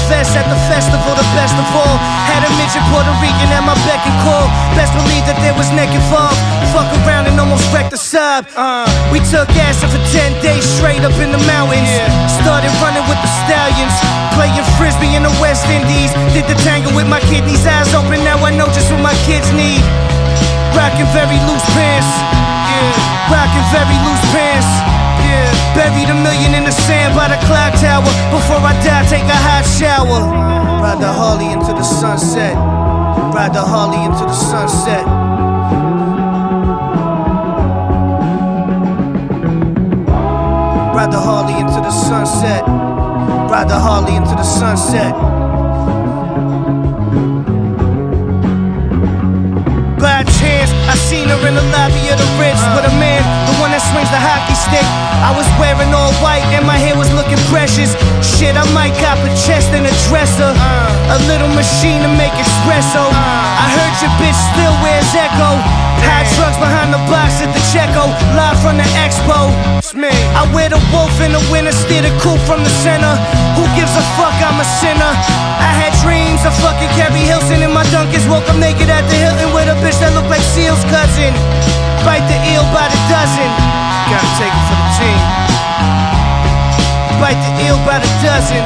vest at the festival, the best of all. Had a midget Puerto Rican at my beck and call. Best believe that there was neck involved. Fuck around and almost wrecked the sub. We took acid for 10 days straight up in the mountains. Started running with the stallions, playing frisbee in the West Indies. Did the tango with my kidneys, eyes open, now I know just what my kids need. Rockin' very loose pants, rockin' very loose pants. Buried $1 million in the sand by the clock tower. Before I die, take a hot shower. Ride the Harley into the sunset. Ride the Harley into the sunset. Ride the Harley into the sunset. Ride the Harley into the sunset. By chance, I seen her in the lobby of the Ritz with a man, the one that swings the hockey stick. I was wearing all white and my hair was looking precious. Shit, I might cop a chest and a dresser, a little machine to make espresso. I heard your bitch still wears Echo. High trucks behind the box at the Checo, live from the expo. It's me. I wear the wolf in the winter, steer the coupe from the center. Who gives a fuck, I'm a sinner. I had dreams of fucking Carrie Hilson in my Dunkers. Woke up naked at the Hilton with a bitch that looked like Seal's cousin. Bite the eel by the dozen. Gotta take it for the team. Bite the eel by the dozen.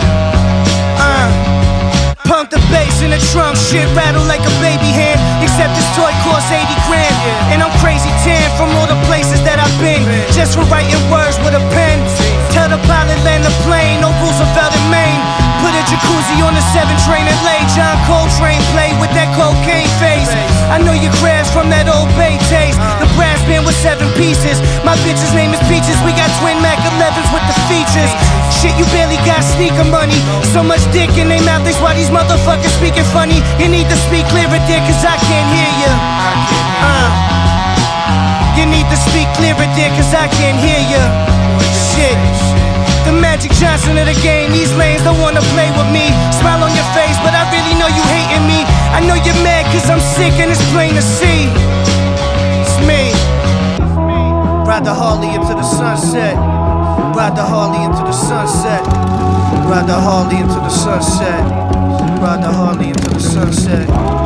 Pump the bass in the trunk, shit rattle like a baby hand. Except this toy costs 80 grand. And I'm crazy tan from all the places that I've been, just for writing words with a pen. Tell the pilot land the plane, no Roosevelt in Maine. Put a jacuzzi on the 7 train and lay John Coltrane play with that cocaine face. I know you crashed from that old Bay taste. The brass band with 7 pieces. My bitch's name is Peaches. We got twin Mac 11s with the features. Shit, you barely got sneaker money. So much dick in their mouth, that's why these motherfuckers speaking funny. You need to speak clearer, dear, cause I can't hear you. You need to speak clearer, dear, cause I can't hear you. Shit. The Magic Johnson of the game, these lanes don't wanna play with me. Smile on your face, but I really know you hating me. I know you're mad cause I'm sick and it's plain to see. It's me. Ride the Harley into the sunset. Ride the Harley into the sunset. Ride the Harley into the sunset. Ride the Harley into the sunset.